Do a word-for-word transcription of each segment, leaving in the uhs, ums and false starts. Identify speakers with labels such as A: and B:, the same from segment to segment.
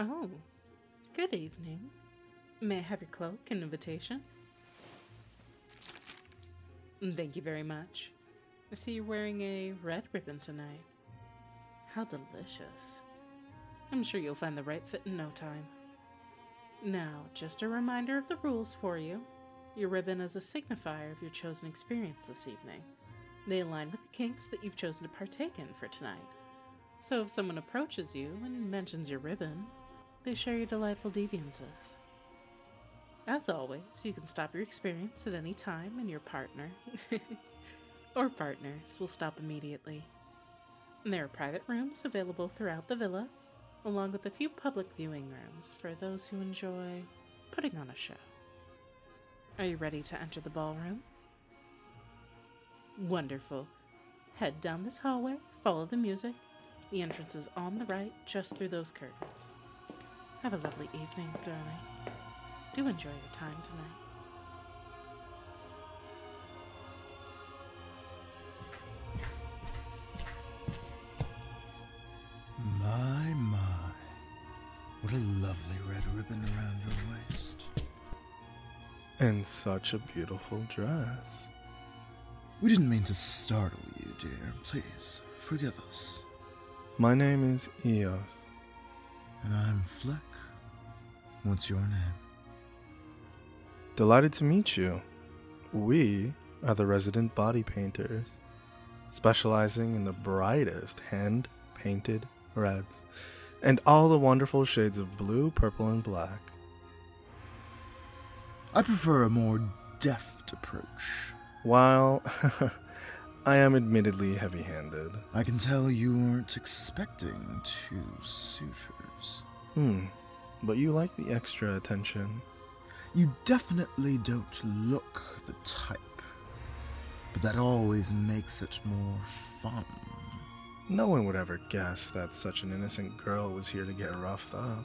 A: Oh, good evening. May I have your cloak and invitation? Thank you very much. I see you're wearing a red ribbon tonight. How delicious. I'm sure you'll find the right fit in no time. Now, just a reminder of the rules for you. Your ribbon is a signifier of your chosen experience this evening. They align with the kinks that you've chosen to partake in for tonight. So if someone approaches you and mentions your ribbon, they share your delightful deviances. As always, you can stop your experience at any time, and your partner or partners will stop immediately. And there are private rooms available throughout the villa, along with a few public viewing rooms for those who enjoy putting on a show. Are you ready to enter the ballroom? Wonderful. Head down this hallway, follow the music. The entrance is on the right, just through those curtains. Have a lovely evening, darling. Do enjoy your time tonight.
B: My, my. What a lovely red ribbon around your waist.
C: And such a beautiful dress.
B: We didn't mean to startle you, dear. Please, forgive us.
C: My name is Eos.
B: And I'm Fleck. What's your name?
C: Delighted to meet you. We are the resident body painters, specializing in the brightest hand-painted reds, and all the wonderful shades of blue, purple, and black.
B: I prefer a more deft approach.
C: While I am admittedly heavy-handed.
B: I can tell you weren't expecting two suitors.
C: Hmm, but you like the extra attention.
B: You definitely don't look the type, but that always makes it more fun.
C: No one would ever guess that such an innocent girl was here to get roughed up.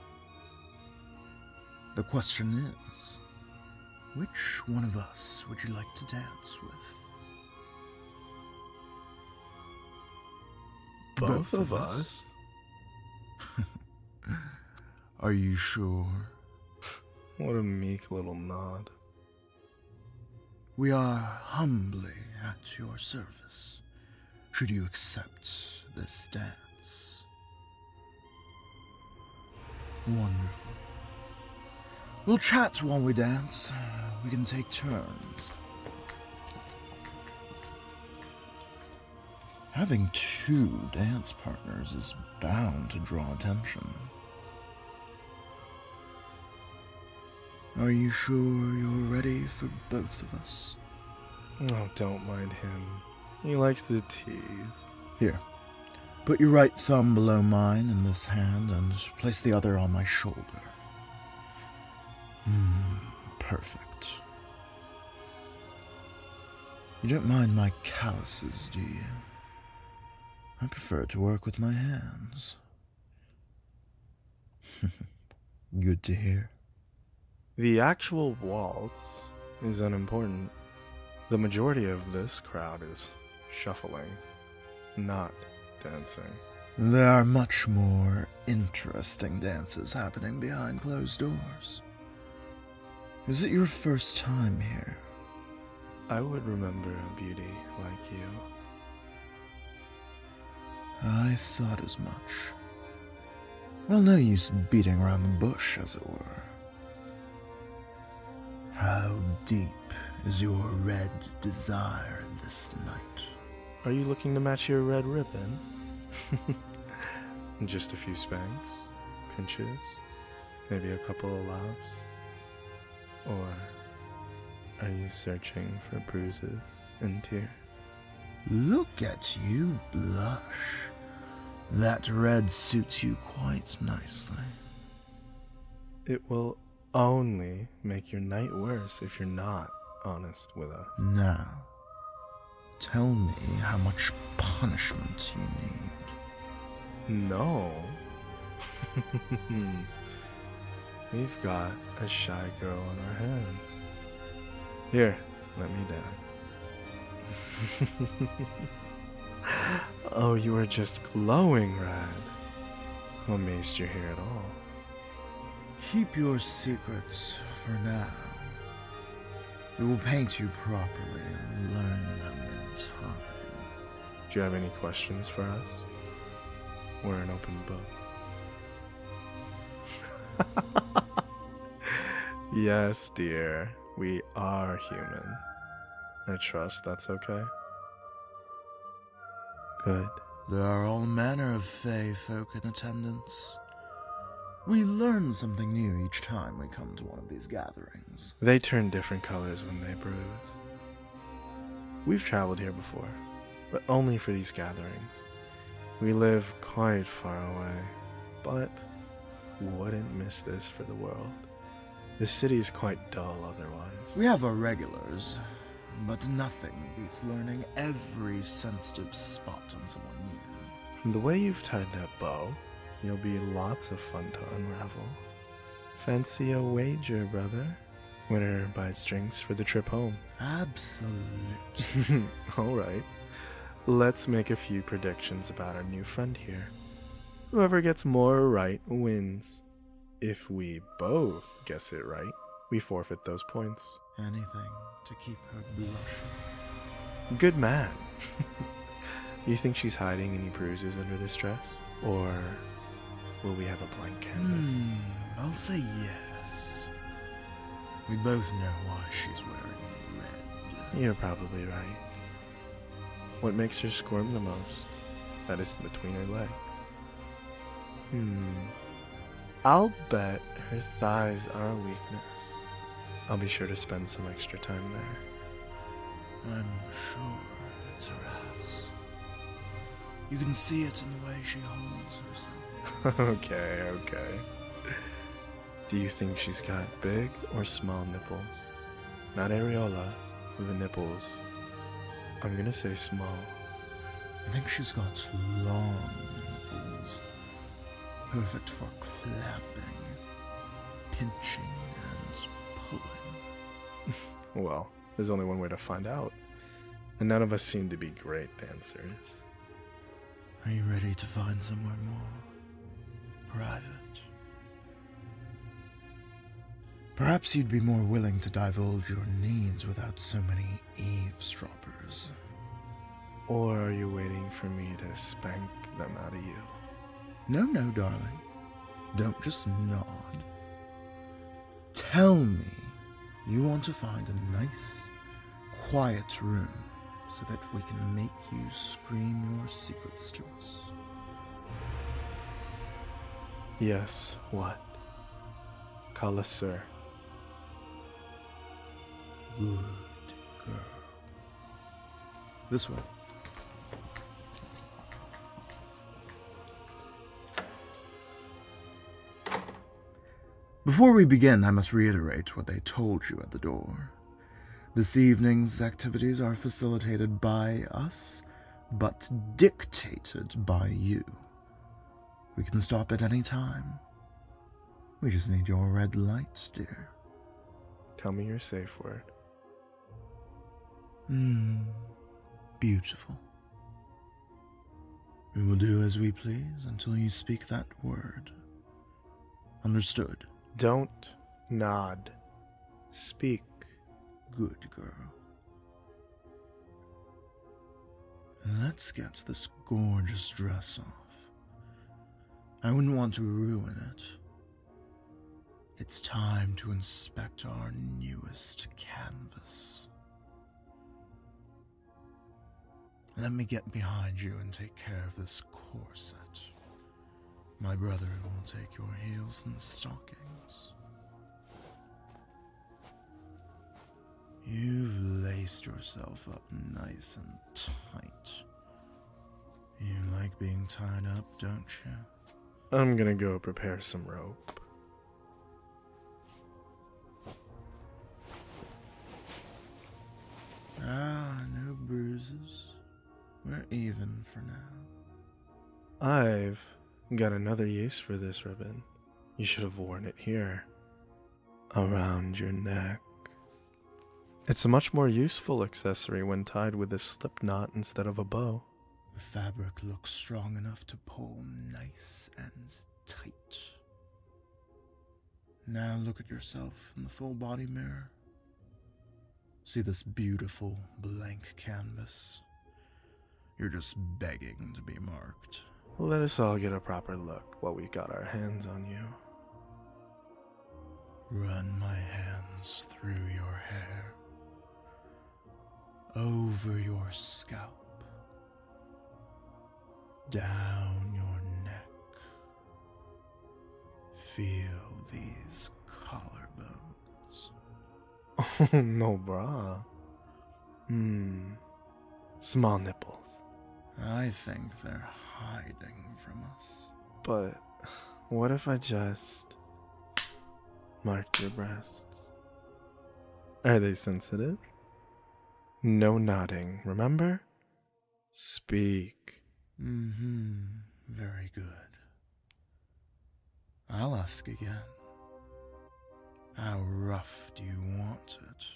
B: The question is, which one of us would you like to dance with?
C: Both, Both of us?
B: Are you sure?
C: What a meek little nod.
B: We are humbly at your service, should you accept this dance. Wonderful. We'll chat while we dance. We can take turns. Having two dance partners is bound to draw attention. Are you sure you're ready for both of us?
C: Oh, don't mind him. He likes the tease.
B: Here, put your right thumb below mine in this hand and place the other on my shoulder. Hmm, perfect. You don't mind my calluses, do you? I prefer to work with my hands. Good to hear.
C: The actual waltz is unimportant. The majority of this crowd is shuffling, not dancing.
B: There are much more interesting dances happening behind closed doors. Is it your first time here?
C: I would remember a beauty like you.
B: I thought as much. Well, no use beating around the bush, as it were. How deep is your red desire this night?
C: Are you looking to match your red ribbon? Just a few spanks, pinches, maybe a couple of laughs? Or are you searching for bruises and tears?
B: Look at you blush. That red suits you quite nicely.
C: It will only make your night worse if you're not honest with us.
B: Now, tell me how much punishment you need.
C: No. We've got a shy girl on our hands. Here, let me dance. Oh, you are just glowing, Rad. I'm amazed you're here at all.
B: Keep your secrets for now. We will paint you properly and learn them in time.
C: Do you have any questions for us? We're an open book. Yes, dear. We are human. I trust that's okay. Good.
B: There are all manner of Fey folk in attendance. We learn something new each time we come to one of these gatherings.
C: They turn different colors when they bruise. We've traveled here before, but only for these gatherings. We live quite far away, but wouldn't miss this for the world. The city is quite dull otherwise.
B: We have our regulars, but nothing beats learning every sensitive spot on someone new.
C: From the way you've tied that bow, you'll be lots of fun to unravel. Fancy a wager, brother? Winner buys drinks for the trip home.
B: Absolutely.
C: All right. Let's make a few predictions about our new friend here. Whoever gets more right wins. If we both guess it right, we forfeit those points.
B: Anything to keep her blushing.
C: Good man. You think she's hiding any bruises under this dress? Or will we have a blank canvas?
B: Hmm, I'll say yes. We both know why she's wearing red.
C: You're probably right. What makes her squirm the most? That is between her legs. Hmm. I'll bet her thighs are a weakness. I'll be sure to spend some extra time there.
B: I'm sure it's her ass. You can see it in the way she holds herself.
C: Okay, okay. Do you think she's got big or small nipples? Not areola, the nipples. I'm gonna say small.
B: I think she's got long nipples. Perfect for clapping, pinching, and pulling.
C: Well, there's only one way to find out. And none of us seem to be great dancers.
B: Are you ready to find somewhere more private? Perhaps you'd be more willing to divulge your needs without so many eavesdroppers.
C: Or are you waiting for me to spank them out of you?
B: No, no, darling. Don't just nod. Tell me you want to find a nice, quiet room so that we can make you scream your secrets to us.
C: Yes, what? Call us sir.
B: Good girl. This way. Before we begin, I must reiterate what they told you at the door. This evening's activities are facilitated by us, but dictated by you. We can stop at any time. We just need your red light, dear.
C: Tell me your safe word.
B: Hmm. Beautiful. We will do as we please until you speak that word. Understood?
C: Don't nod. Speak.
B: Good girl. Let's get this gorgeous dress off. I wouldn't want to ruin it. It's time to inspect our newest canvas. Let me get behind you and take care of this corset. My brother will take your heels and stockings. You've laced yourself up nice and tight. You like being tied up, don't you?
C: I'm gonna go prepare some rope.
B: Ah, no bruises. We're even for now.
C: I've got another use for this ribbon. You should have worn it here. Around your neck. It's a much more useful accessory when tied with a slip knot instead of a bow.
B: The fabric looks strong enough to pull nice and tight. Now look at yourself in the full body mirror. See this beautiful blank canvas. You're just begging to be marked.
C: Let us all get a proper look while we got our hands on you.
B: Run my hands through your hair, over your scalp, down your neck. Feel these collarbones.
C: Oh, no bra. Hmm. Small nipples.
B: I think they're hiding from us.
C: But what if I just marked your breasts? Are they sensitive? No nodding, remember? Speak.
B: Mm-hmm. Very good. I'll ask again. How rough do you want it?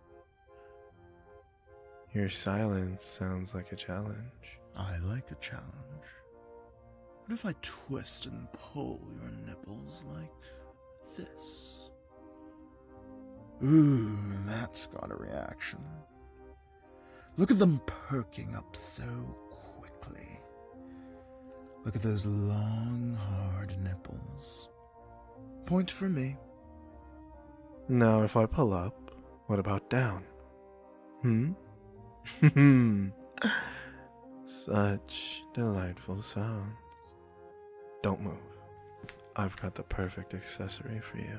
C: Your silence sounds like a challenge.
B: I like a challenge. What if I twist and pull your nipples like this? Ooh, that's got a reaction. Look at them perking up so quickly. Look at those long, hard nipples. Point for me.
C: Now if I pull up, what about down? Hmm? Hmm. Such delightful sounds. Don't move. I've got the perfect accessory for you.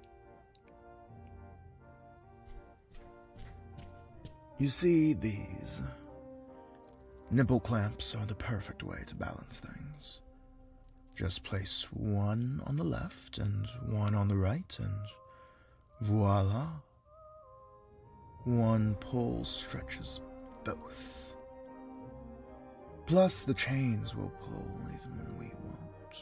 B: You see, these nipple clamps are the perfect way to balance things. Just place one on the left and one on the right, and voila. One pull stretches both. Plus, the chains will pull even when we won't.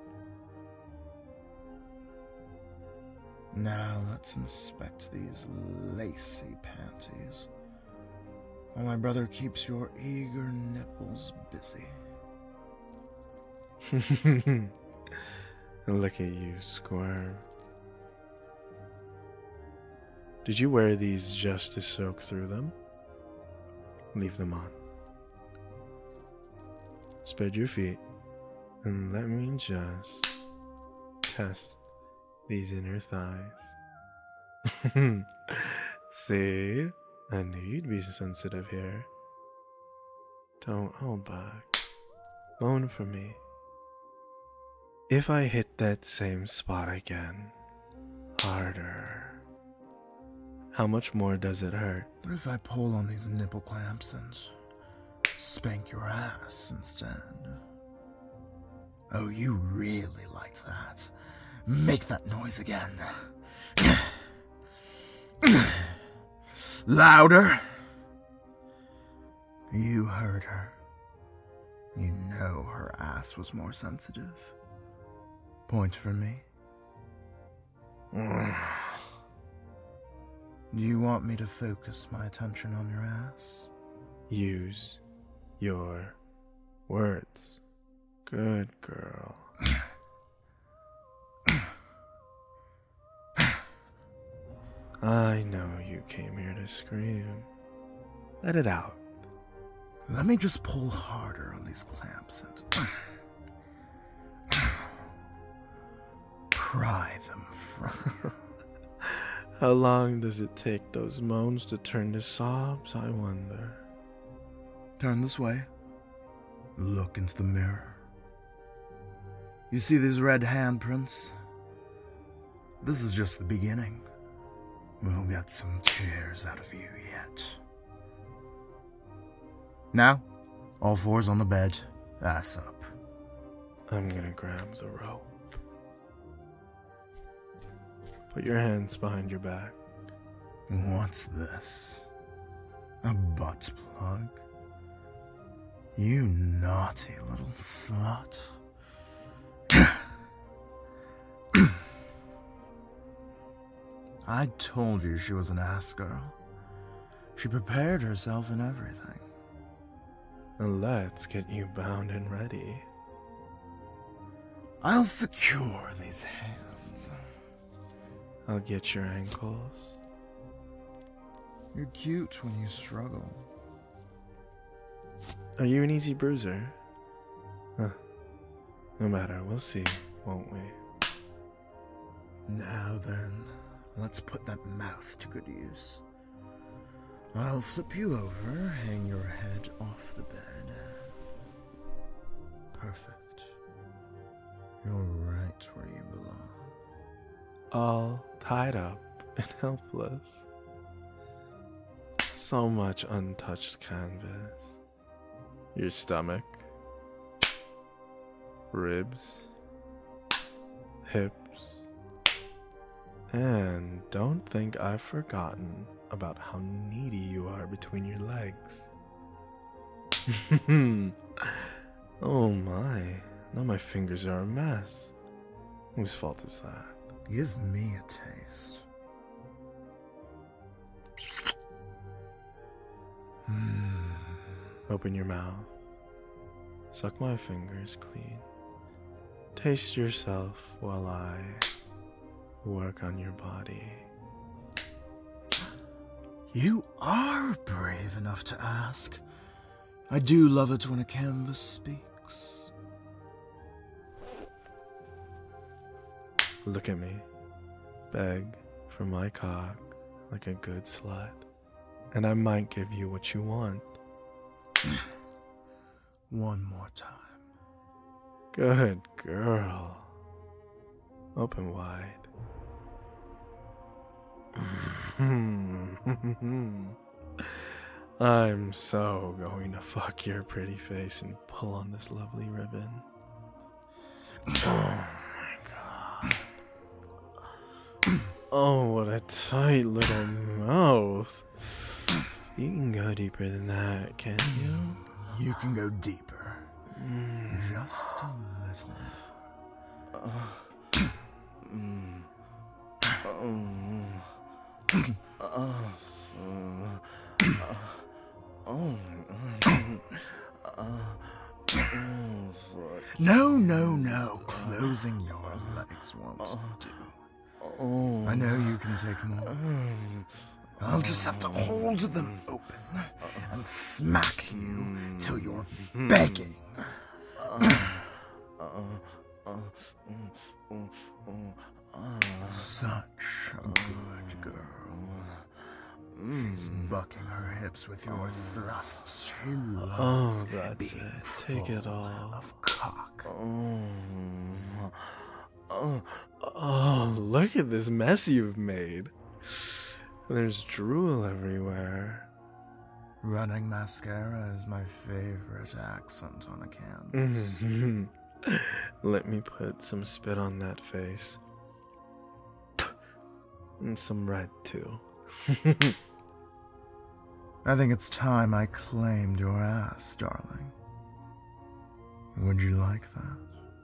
B: Now let's inspect these lacy panties, while my brother keeps your eager nipples busy.
C: Look at you squirm. Did you wear these just to soak through them? Leave them on. Spread your feet and let me just test these inner thighs. See? I knew you'd be sensitive here. Don't hold back. Moan for me. If I hit that same spot again, harder, how much more does it hurt?
B: What if I pull on these nipple clamps and spank your ass instead? Oh, you really liked that. Make that noise again. Louder. You heard her. You know her ass was more sensitive. Point for me. Do you want me to focus my attention on your ass?
C: Use your words. Good girl. I know you came here to scream. Let it out.
B: Let me just pull harder on these clamps and pry them from you.
C: How long does it take those moans to turn to sobs, I wonder?
B: Turn this way. Look into the mirror. You see these red handprints? This is just the beginning. We'll get some tears out of you yet. Now, all fours on the bed, ass up.
C: I'm gonna grab the rope. Put your hands behind your back.
B: What's this? A butt plug? You naughty little slut. I told you she was an ass girl. She prepared herself and everything.
C: Let's get you bound and ready.
B: I'll secure these hands.
C: I'll get your ankles.
B: You're cute when you struggle.
C: Are you an easy bruiser? Huh. No matter, we'll see, won't we?
B: Now then, let's put that mouth to good use. I'll flip you over, hang your head off the bed. Perfect. You're right where you belong.
C: All tied up and helpless. So much untouched canvas. Your stomach, ribs, hips, and don't think I've forgotten about how needy you are between your legs. Oh my, now my fingers are a mess. Whose fault is that?
B: Give me a taste. Hmm.
C: Open your mouth. Suck my fingers clean. Taste yourself while I work on your body.
B: You are brave enough to ask. I do love it when a canvas speaks.
C: Look at me. Beg for my cock like a good slut. And I might give you what you want.
B: One more time.
C: Good girl. Open wide. I'm so going to fuck your pretty face and pull on this lovely ribbon. Oh my god. Oh, what a tight little mouth. You can go deeper than that, can't you?
B: You can go deeper.
C: Mm.
B: Just a little.
C: Uh, mm. uh, uh, oh,
B: No, no, no. Closing your legs won't do. I know you can take more. I'll just have to hold them open and smack you till you're begging. Such a good girl. She's bucking her hips with your thrusts. She loves
C: Oh, that's
B: being
C: it. Take it
B: full
C: all.
B: of cock.
C: Oh, oh, oh, look at this mess you've made. There's drool everywhere.
B: Running mascara is my favorite accent on a canvas.
C: Let me put some spit on that face. And some red, too.
B: I think it's time I claimed your ass, darling. Would you like that?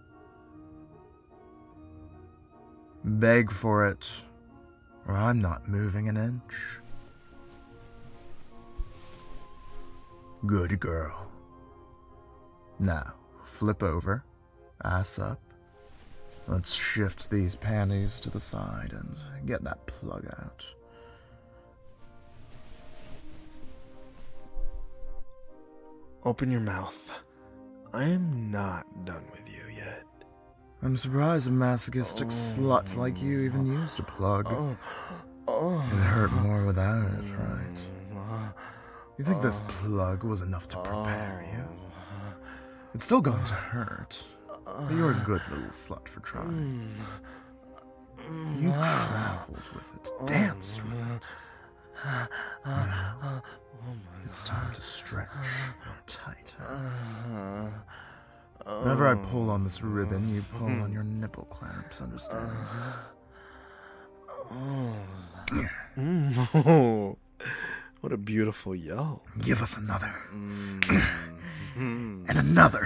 B: Beg for it, or I'm not moving an inch. Good girl. Now, flip over, ass up. Let's shift these panties to the side and get that plug out.
C: Open your mouth. I am not done with you yet.
B: I'm surprised a masochistic slut like you even used a plug. It hurt more without it, right? You think this plug was enough to prepare you? It's still going to hurt, but you're a good little slut for trying. You traveled with it, danced with it. Now, it's time to stretch your tight ass. Whenever I pull on this ribbon, you pull on your nipple clamps, understand?
C: Mm. What a beautiful yell.
B: Give us another. And another.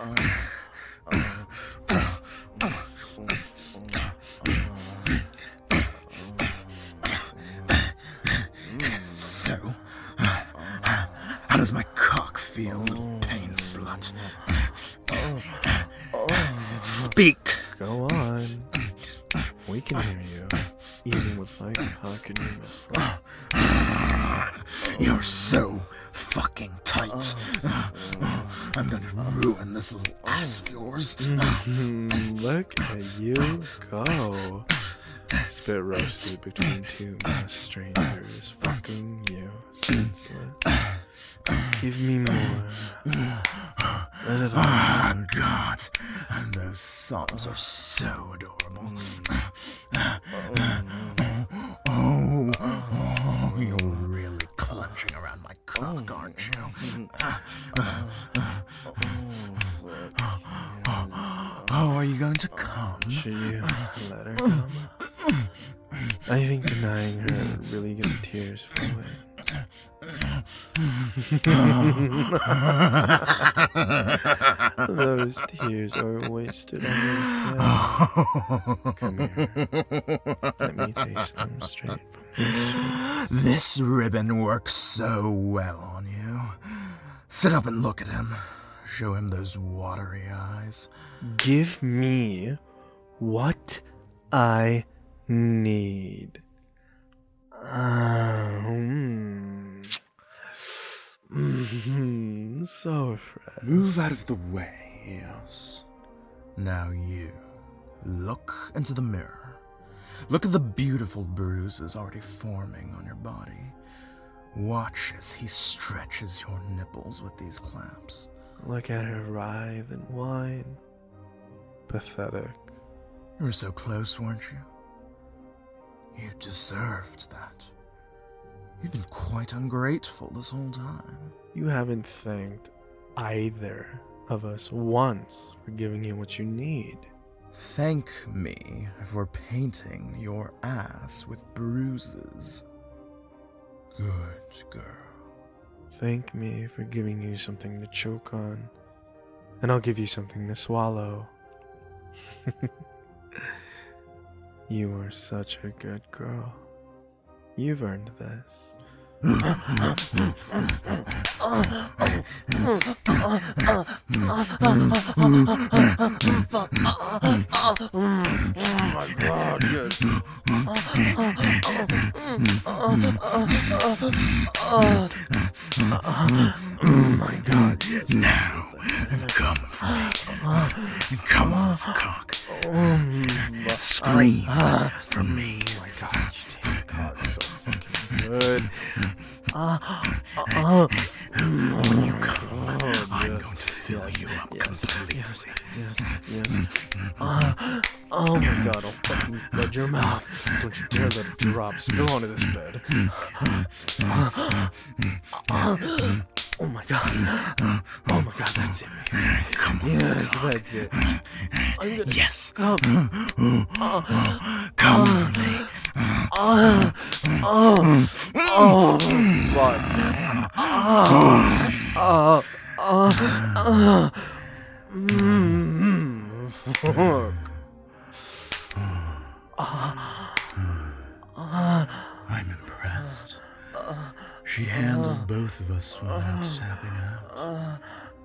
B: So, how does my cock feel, little pain slut? Speak.
C: Go on. We can hear you. even with my cock in your mouth.
B: You're so fucking tight. I'm gonna ruin this little ass of yours.
C: Mm, Look at you go. Spit roasted between two masked strangers, fucking you senseless. Give me more. Let it all
B: Ah,
C: out.
B: God. And those sobs are so adorable. Oh, oh, you're really clutching around my cock, aren't you? Oh, are you going to come?
C: Should you let her come? I think denying her really get the tears flowing. Those tears are wasted on your head. Come here. Let me taste them straight from the source.
B: This ribbon works so well on you. Sit up and look at him. Show him those watery eyes.
C: Give me what I need. Um, mm, so fresh.
B: Move out of the way, yes. Now you, look into the mirror. Look at the beautiful bruises already forming on your body. Watch as he stretches your nipples with these clamps.
C: Look at her writhe and whine. Pathetic.
B: You were so close, weren't you? You deserved that. You've been quite ungrateful this whole time.
C: You haven't thanked either of us once for giving you what you need.
B: Thank me for painting your ass with bruises. Good girl.
C: Thank me for giving you something to choke on, and I'll give you something to swallow. You are such a good girl. You've earned this. Oh my God, yes. Oh my God, yes.
B: Now, come for me. Come on, this cock. Scream for me.
C: Oh my God, you take cock so fucking good. When
B: you come, I'm going to fill
C: yes,
B: you up
C: yes,
B: completely.
C: Yes, yes, yes. Uh, oh my God, I'll fucking flood your mouth. Don't you dare let it drop. Spill onto this bed. Oh my God. Oh my God, that's it.
B: Come on,
C: Yes,
B: cock.
C: that's it. I'm gonna
B: Yes.
C: come.
B: Come for me.
C: Oh, oh, oh, fuck. Oh, oh, oh, mm, fuck.
B: I'm impressed. She handled both of us without tapping out.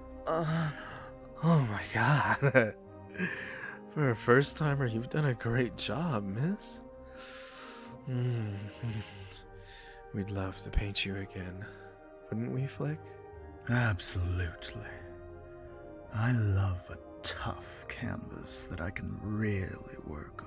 C: Oh my God. For a first timer, you've done a great job, miss. Mm. We'd love to paint you again, wouldn't we, Flick?
B: Absolutely. I love a tough canvas that I can really work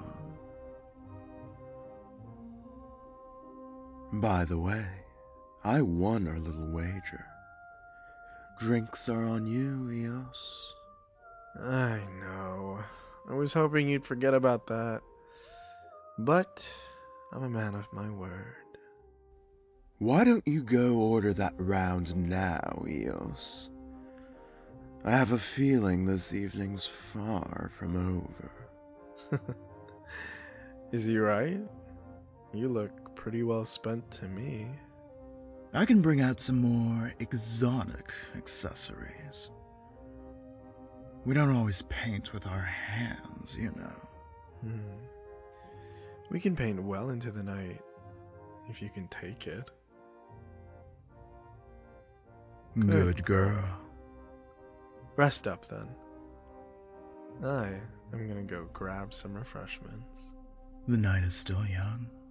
B: on. By the way, I won our little wager. Drinks are on you, Eos.
C: I know. I was hoping you'd forget about that. But I'm a man of my word.
B: Why don't you go order that round now, Eos? I have a feeling this evening's far from over.
C: Is he right? You look pretty well spent to me.
B: I can bring out some more exotic accessories. We don't always paint with our hands, you know.
C: Hmm. We can paint well into the night, if you can take it.
B: Good,
C: Good
B: girl.
C: Rest up, then. I am gonna go grab some refreshments.
B: The night is still young.